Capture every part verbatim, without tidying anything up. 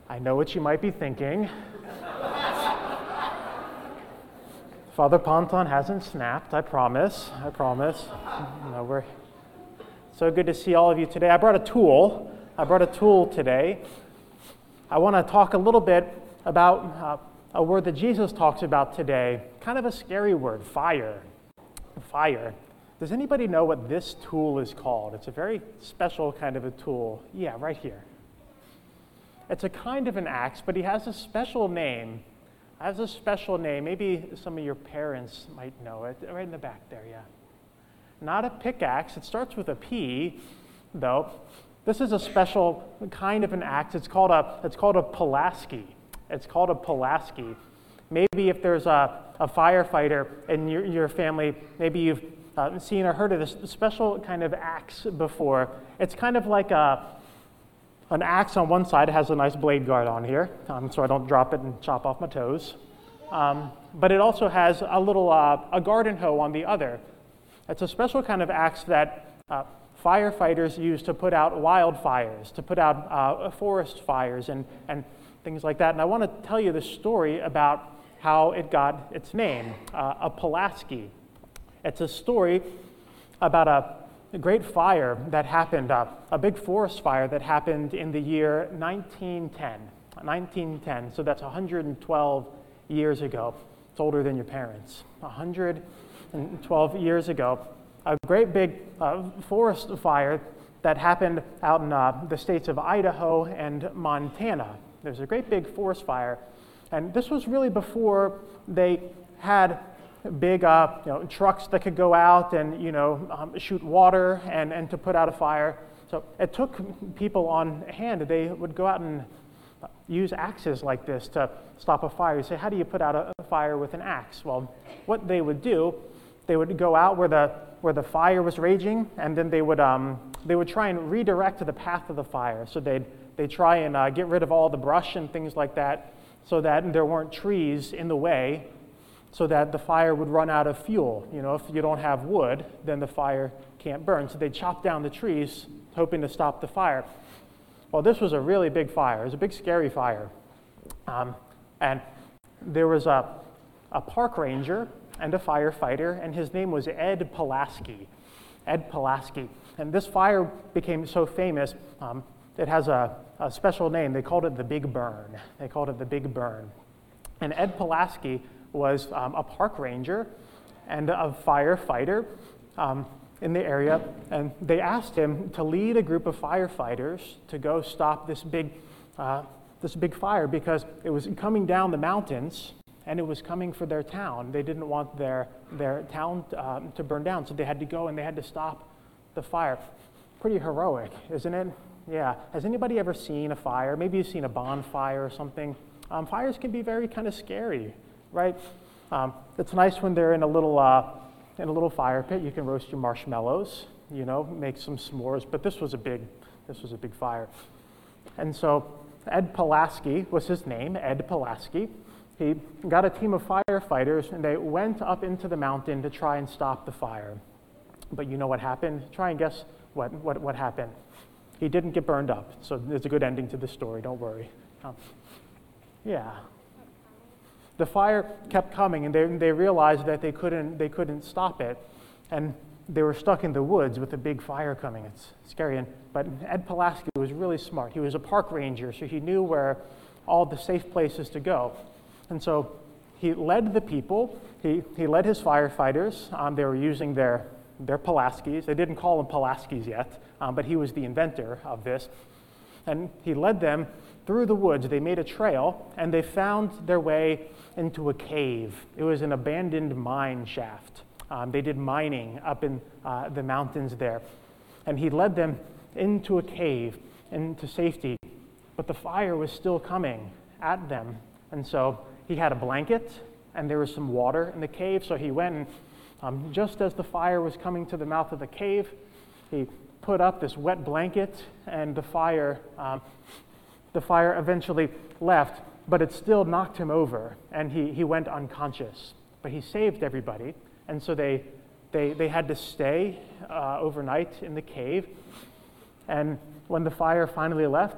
I know what you might be thinking. Father Ponton hasn't snapped, I promise, I promise. No, we're so good to see all of you today. I brought a tool. I brought a tool today. I want to talk a little bit about uh, a word that Jesus talks about today, kind of a scary word, fire. Fire. Does anybody know what this tool is called? It's a very special kind of a tool. Yeah, right here. It's a kind of an axe, but he has a special name. Has a special name. Maybe some of your parents might know it. Right in the back there, yeah. Not a pickaxe. It starts with a P, though. This is a special kind of an axe. It's called a it's called a Pulaski. It's called a Pulaski. Maybe if there's a, a firefighter in your, your family, maybe you've uh, seen or heard of this special kind of axe before. It's kind of like a an axe on one side. It has a nice blade guard on here, um, so I don't drop it and chop off my toes. Um, but it also has a little uh, a garden hoe on the other. It's a special kind of axe that uh, firefighters use to put out wildfires, to put out uh, forest fires and, and things like that. And I want to tell you the story about how it got its name, uh, a Pulaski. It's a story about a, a great fire that happened, uh, a big forest fire that happened in the year nineteen ten. nineteen ten, so that's one hundred twelve years ago. It's older than your parents. one hundred twelve years ago, a great big uh, forest fire that happened out in uh, the states of Idaho and Montana. There's a great big forest fire, and this was really before they had big uh, you know, trucks that could go out and you know um, shoot water and, and to put out a fire. So it took people on hand. They would go out and use axes like this to stop a fire. You say, how do you put out a, a fire with an axe? Well, what they would do, they would go out where the where the fire was raging, and then they would um, they would try and redirect the path of the fire. So they'd they try and uh, get rid of all the brush and things like that, so that there weren't trees in the way, so that the fire would run out of fuel. You know, if you don't have wood, then the fire can't burn. So they'd chop down the trees, hoping to stop the fire. Well, this was a really big fire. It was a big, scary fire, um, and there was a a park ranger and a firefighter, and his name was Ed Pulaski. Ed Pulaski. And this fire became so famous, um, it has a, a special name. They called it the Big Burn. They called it the Big Burn. And Ed Pulaski was um, a park ranger and a firefighter um, in the area, and they asked him to lead a group of firefighters to go stop this big, uh, this big fire because it was coming down the mountains, and it was coming for their town. They didn't want their their town um, to burn down, so they had to go and they had to stop the fire. Pretty heroic, isn't it? Yeah. Has anybody ever seen a fire? Maybe you've seen a bonfire or something. Um, fires can be very kind of scary, right? Um, it's nice when they're in a little uh, in a little fire pit. You can roast your marshmallows, you know, make some s'mores. But this was a big this was a big fire, and so Ed Pulaski was his name. Ed Pulaski. He got a team of firefighters, and they went up into the mountain to try and stop the fire. But you know what happened? Try and guess what, what, what happened. He didn't get burned up, so there's a good ending to the story, don't worry. Um, yeah. The fire kept coming, and they, they realized that they couldn't, they couldn't stop it, and they were stuck in the woods with a big fire coming. It's scary. And, but Ed Pulaski was really smart. He was a park ranger, so he knew where all the safe places to go. And so he led the people, he, he led his firefighters. Um, they were using their, their Pulaskis. They didn't call them Pulaskis yet, um, but he was the inventor of this. And he led them through the woods. They made a trail, and they found their way into a cave. It was an abandoned mine shaft. Um, they did mining up in uh, the mountains there. And he led them into a cave, into safety. But the fire was still coming at them. And so he had a blanket, and there was some water in the cave, so he went and um, just as the fire was coming to the mouth of the cave, he put up this wet blanket, and the fire, um, the fire eventually left, but it still knocked him over, and he, he went unconscious. But he saved everybody, and so they, they, they had to stay uh, overnight in the cave, and when the fire finally left,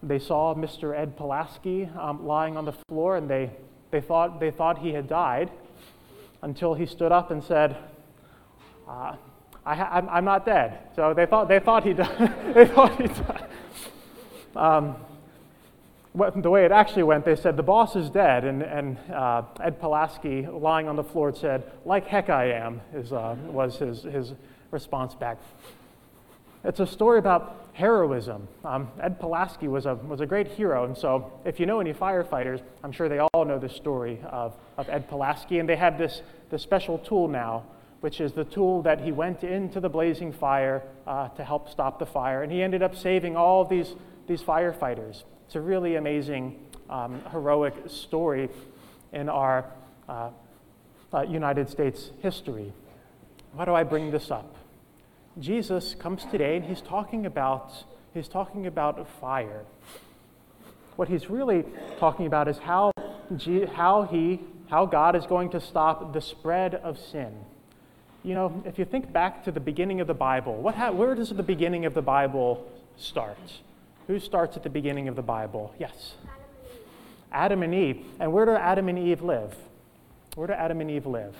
they saw Mister Ed Pulaski um, lying on the floor, and they, they, thought, they thought he had died until he stood up and said, uh, I ha- I'm, I'm not dead. So they thought, they thought he died. they thought he died. Um, what, the way it actually went, they said, the boss is dead, and, and uh, Ed Pulaski, lying on the floor, said, like heck I am, is, uh, was his, his response back. It's a story about heroism. Um, Ed Pulaski was a, was a great hero, and so if you know any firefighters, I'm sure they all know the story of, of Ed Pulaski, and they have this, this special tool now, which is the tool that he went into the blazing fire uh, to help stop the fire, and he ended up saving all of these, these firefighters. It's a really amazing, um, heroic story in our uh, uh, United States history. Why do I bring this up? Jesus comes today and he's talking about he's talking about fire. What he's really talking about is how how he how God is going to stop the spread of sin. You know, if you think back to the beginning of the Bible, what ha- where does the beginning of the Bible start? Who starts at the beginning of the Bible? Yes. Adam and Eve. And where do Adam and Eve live? Where do Adam and Eve live?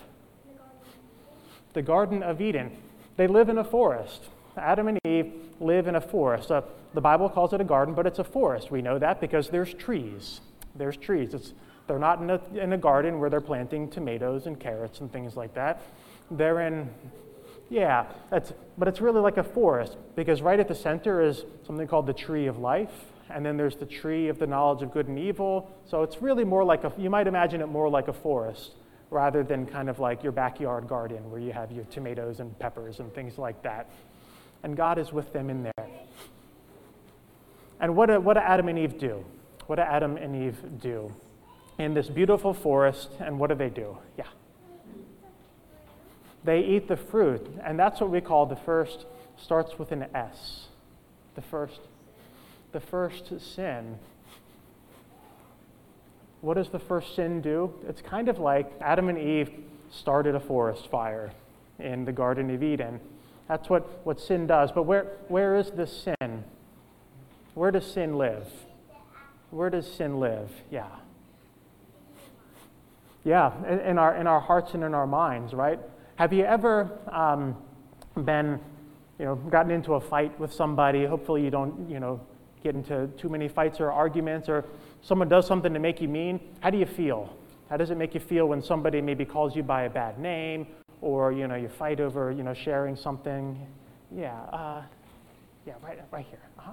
The Garden of Eden. They live in a forest. Adam and Eve live in a forest. Uh, the Bible calls it a garden, but it's a forest. We know that because there's trees. There's trees. It's, they're not in a, in a garden where they're planting tomatoes and carrots and things like that. They're in, yeah, that's, but it's really like a forest because right at the center is something called the tree of life, and then there's the tree of the knowledge of good and evil. So it's really more like a, you might imagine it more like a forest rather than kind of like your backyard garden where you have your tomatoes and peppers and things like that. And God is with them in there. And what do, what do Adam and Eve do? What do Adam and Eve do in this beautiful forest, and what do they do? Yeah. They eat the fruit, and that's what we call the first, starts with an S. The first, the first sin. What does the first sin do? It's kind of like Adam and Eve started a forest fire in the Garden of Eden. That's what, what sin does. But where, where is this sin? Where does sin live? Where does sin live? Yeah. Yeah, in, in our in our hearts and in our minds, right? Have you ever um, been, you know, gotten into a fight with somebody? Hopefully you don't, you know, get into too many fights or arguments, or someone does something to make you mean. How do you feel? How does it make you feel when somebody maybe calls you by a bad name, or, you know, you fight over, you know, sharing something? Yeah, uh, yeah, right, right here. Uh-huh.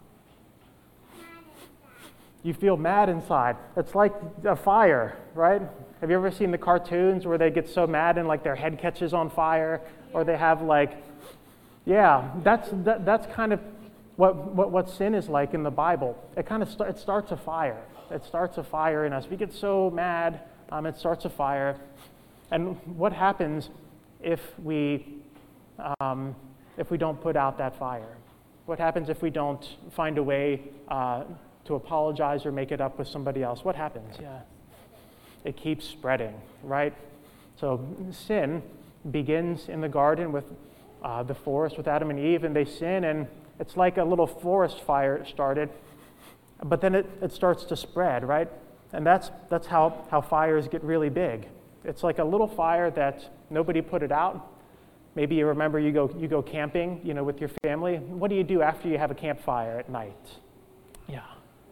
You feel mad inside. It's like a fire, right? Have you ever seen the cartoons where they get so mad and like their head catches on fire, or they have like, yeah, that's that, that's kind of what, what what sin is like in the Bible. It kind of st- it starts a fire. It starts a fire in us. We get so mad, um, it starts a fire. And what happens if we um, if we don't put out that fire? What happens if we don't find a way uh, to apologize or make it up with somebody else? What happens? Yeah. It keeps spreading, right? So sin begins in the garden with uh, the forest with Adam and Eve, and they sin, and it's like a little forest fire started, but then it, it starts to spread, right? And that's that's how, how fires get really big. It's like a little fire that nobody put it out. Maybe you remember you go you go camping, you know, with your family. What do you do after you have a campfire at night? Yeah.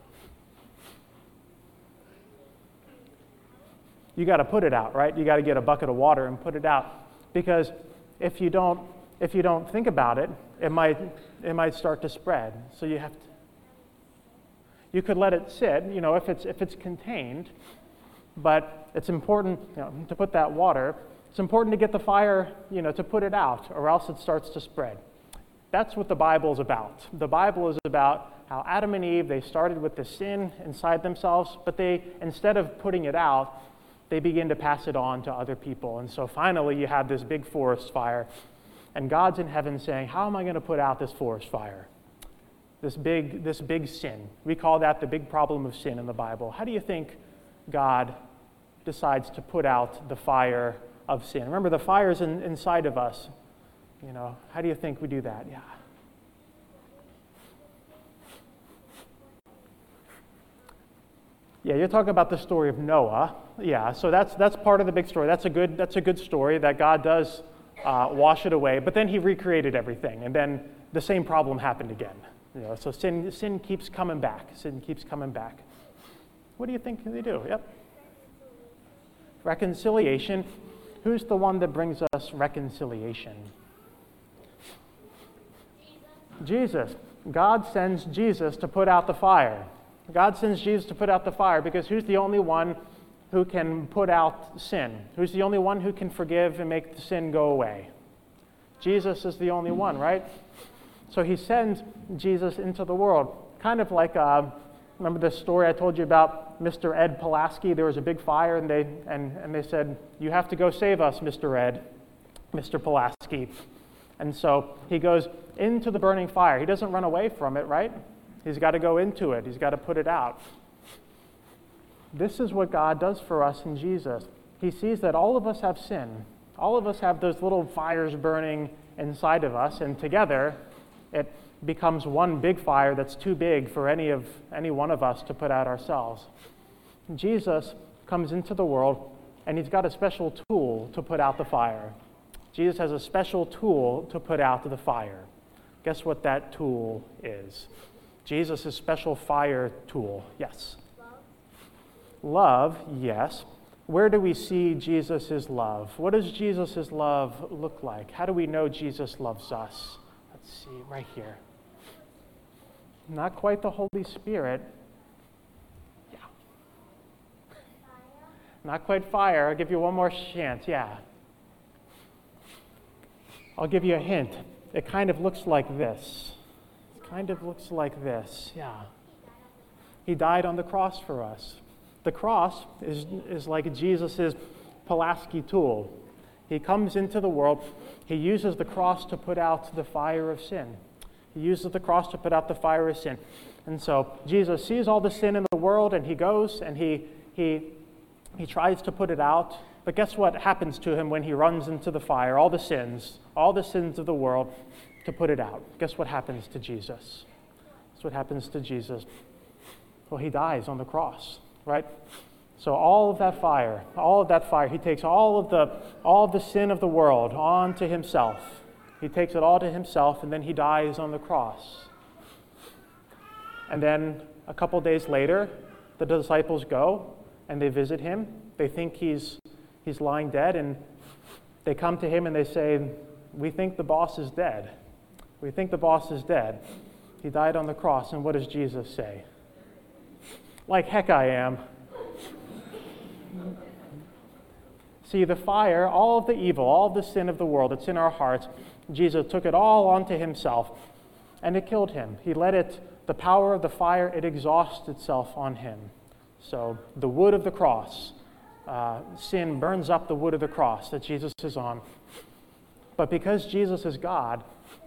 You got to put it out, right? You got to get a bucket of water and put it out, because if you don't, if you don't think about it, it might, it might start to spread. So you have to. You could let it sit, you know, if it's if it's contained, but it's important, you know, to put that water. It's important to get the fire, you know, to put it out, or else it starts to spread. That's what the Bible is about. The Bible is about how Adam and Eve, they started with the sin inside themselves, but they, instead of putting it out, they begin to pass it on to other people. And so finally you have this big forest fire, and God's in heaven saying, how am I going to put out this forest fire? This big, this big sin. We call that the big problem of sin in the Bible. How do you think God decides to put out the fire of sin? Remember, the fire's in, inside of us. You know, how do you think we do that? Yeah. Yeah, you're talking about the story of Noah. Yeah, so that's that's part of the big story. That's a good that's a good story that God does uh, wash it away, but then he recreated everything, and then the same problem happened again. You know, so sin sin keeps coming back. Sin keeps coming back. What do you think they do? Yep. Reconciliation. Who's the one that brings us reconciliation? Jesus. God sends Jesus to put out the fire. God sends Jesus to put out the fire because who's the only one who can put out sin? Who's the only one who can forgive and make the sin go away? Jesus is the only one, right? So he sends Jesus into the world. Kind of like, uh, remember the story I told you about Mister Ed Pulaski? There was a big fire and they, and, and they said, you have to go save us, Mister Ed, Mister Pulaski. And so he goes into the burning fire. He doesn't run away from it, right? He's got to go into it. He's got to put it out. This is what God does for us in Jesus. He sees that all of us have sin. All of us have those little fires burning inside of us, and together it becomes one big fire that's too big for any of any one of us to put out ourselves. Jesus comes into the world, and he's got a special tool to put out the fire. Jesus has a special tool to put out the fire. Guess what that tool is? Jesus' special fire tool. Yes. Love. Love, yes. Where do we see Jesus' love? What does Jesus' love look like? How do we know Jesus loves us? Let's see, right here. Not quite the Holy Spirit. Yeah. Not quite fire. I'll give you one more chance. Yeah. I'll give you a hint. It kind of looks like this. It kind of looks like this. Yeah. He died on the cross for us. The cross is, is like Jesus' Pulaski tool. He comes into the world. He uses the cross to put out the fire of sin. He uses the cross to put out the fire of sin. And so Jesus sees all the sin in the world, and he goes and he he he tries to put it out. But guess what happens to him when he runs into the fire? All the sins, all the sins of the world, to put it out. Guess what happens to Jesus? That's what happens to Jesus. Well, he dies on the cross, right? So all of that fire, all of that fire, he takes all of the all of the sin of the world onto himself. He takes it all to himself, and then he dies on the cross. And then a couple days later, the disciples go and they visit him. They think he's he's lying dead, and they come to him and they say, "We think the boss is dead. We think the boss is dead. He died on the cross." And what does Jesus say? Like heck I am. See, the fire, all of the evil, all of the sin of the world that's in our hearts, Jesus took it all onto himself, and it killed him. He let it, the power of the fire, it exhausts itself on him. So the wood of the cross, uh, sin burns up the wood of the cross that Jesus is on. But because Jesus is God,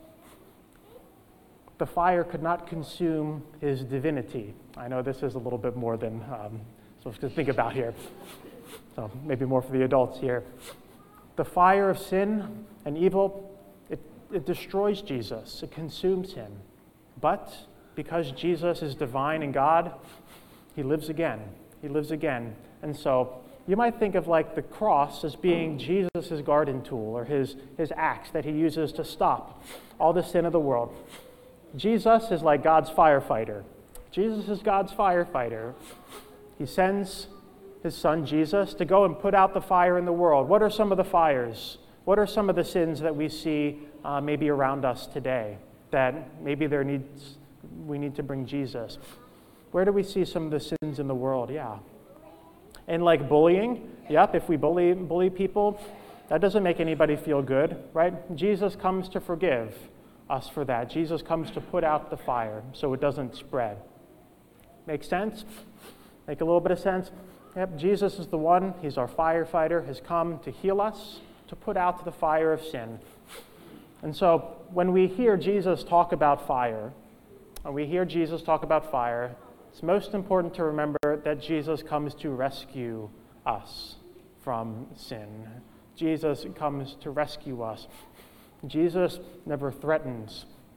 the fire could not consume his divinity. I know this is a little bit more than um, so to think about here. So maybe more for the adults here. The fire of sin and evil, it, it destroys Jesus. It consumes him. But because Jesus is divine and God, he lives again. He lives again. And so you might think of like the cross as being Jesus' garden tool, or his, his axe that he uses to stop all the sin of the world. Jesus is like God's firefighter. Jesus is God's firefighter. He sends his son Jesus to go and put out the fire in the world. What are some of the fires? What are some of the sins that we see uh, maybe around us today that maybe there needs we need to bring Jesus? Where do we see some of the sins in the world? Yeah. And like bullying, yep, if we bully bully people, that doesn't make anybody feel good, right? Jesus comes to forgive us for that. Jesus comes to put out the fire so it doesn't spread. Make sense? Make a little bit of sense? Yep, Jesus is the one. He's our firefighter, has come to heal us, to put out the fire of sin. And so when we hear Jesus talk about fire, when we hear Jesus talk about fire, it's most important to remember that Jesus comes to rescue us from sin. Jesus comes to rescue us. Jesus never threatens.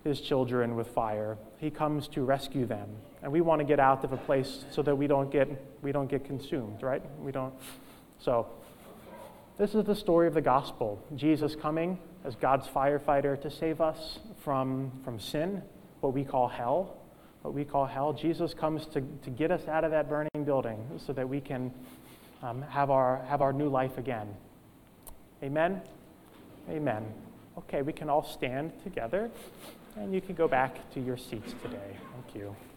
his children with fire. He comes to rescue them. And we want to get out of a place so that we don't get we don't get consumed, right? We don't. So this is the story of the gospel. Jesus coming as God's firefighter to save us from, from sin, what we call hell. What we call hell. Jesus comes to, to get us out of that burning building so that we can um, have our have our new life again. Amen? Amen. Okay, we can all stand together, and you can go back to your seats today. Thank you.